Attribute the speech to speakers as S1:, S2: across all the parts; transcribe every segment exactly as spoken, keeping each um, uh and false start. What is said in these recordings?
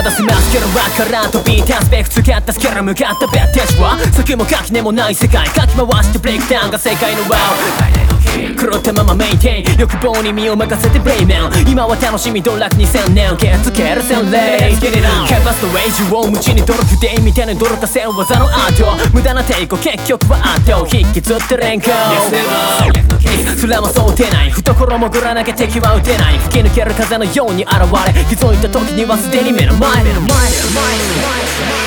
S1: まだ迫すけどわからんとビートアスペクト使ったスキャラ向かったベッテージは先も垣根もない世界かき回してブレイクダウンが世界のワウ狂ったままメインテイン欲望に身を任せてブレイメン今は楽しみドラクにせんねんケツケルセンレイキャンバスのレイジを無知にドロフデイみたいな泥足せん技のアート無駄な抵抗結局はアート引きずって連行それも想定内懐潜らなきゃ敵は撃てない吹き抜ける風のように現れ気づいた時にはすでに目の前目の前目の前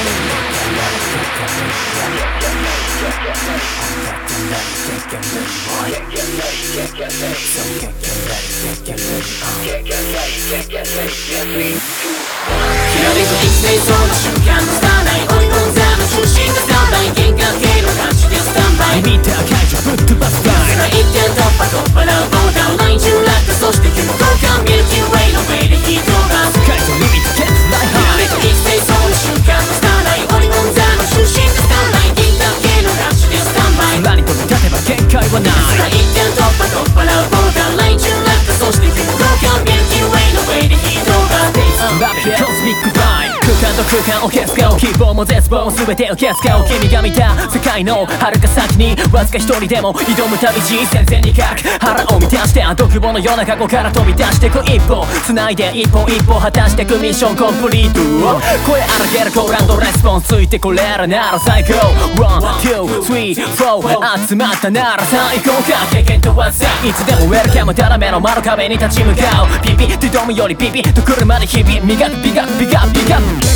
S1: きらめく一斉その瞬間のスターライン追い込んだの中心がスタンバイ幻覚系の感じでスタンバイリミッター解除ぶっ飛ばすバイ一点突破突破なボーダーライン中落下そして雲交換ミルキーウェイのウェイでヒートが解除リミットゲットライハイきらめく一斉その瞬間のスターライン追い込んだの中心がスタンバイ幻覚系の感じでスタンバイ空に飛び立てば限界はない一点突破突破なボーダーライン中落下そして雲交換ミルキーウェイのウェイでヒートがラップコスミックバイ空間と空間を消す顔希望も絶望も全てを消す顔君が見た世界の遥か先にわずか一人でも挑む旅路戦線に書く腹を満たして独房のような過去から飛び出してく一歩繋いで一歩一歩果たしてくミッションコンプリート声荒げるコーランドレスポンスついてこれらなら最高ワン、ツー、スリー、フォー集まったなら最高か経験と技いつでもウェルカムただ目の前の壁に立ち向かうピピってドムよりピピと来るまで日々磨くビガビガビガその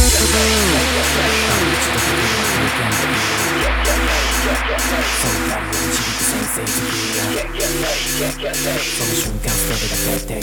S1: 瞬間それが決定的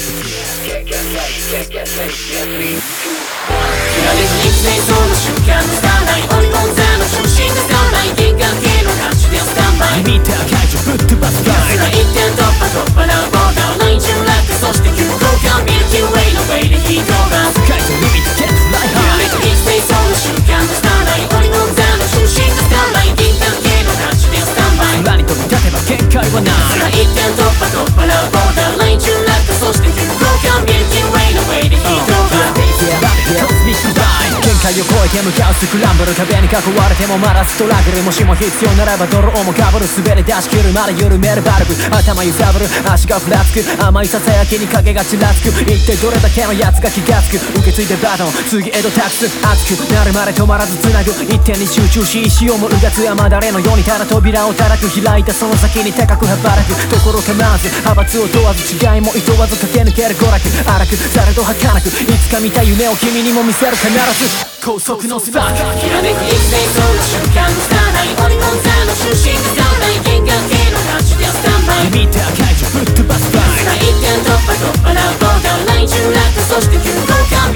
S1: きらめく一斉その瞬間のスターライン追い込んだの中心がスタンバイ幻覚系の感じでスタンバイリミッター解除ぶっ飛ばすバイ一点突破突破なボーダーライン中落下そして雲交換ミルキーウェイのウェイでヒートが解除リミットゲットライハイきらめく一斉その瞬間のスターライン追い込んだの中心がスタンバイ幻覚系の感じでスタンバイ空に飛び立てば限界はない一点突破突破なボーダーライン中落下そして雲交換ミルキーウェイのウェイでヒートがコスミックバイ限界を超えて向かうスクランブル壁に囲われてもまだストラグルもしも必要ならば泥をもかぶる滑り出し切るまで緩めるバルブ頭揺さぶる足がふらつく甘いささやきに影がちらつく一体どれだけのやつが気がつく受け継いでバトン次へと託す熱くなるまで止まらずつなぐ一点に集中し石をもうがつ山だれのようにただ扉をたらく開いたその先に高く羽ばらくところ構わず派閥を問わず違いもいとわず駆け抜ける娯楽荒くされど儚くいつか見た夢を君にも見せる必ず高速のスパークきらめく一斉その瞬間のスターライン追い込んだの中心がスタンバイ幻覚系の感じでスタンバイリミッター解除ぶっ飛ばすバイ一点突破突破なボーダーライン中落下そして雲交換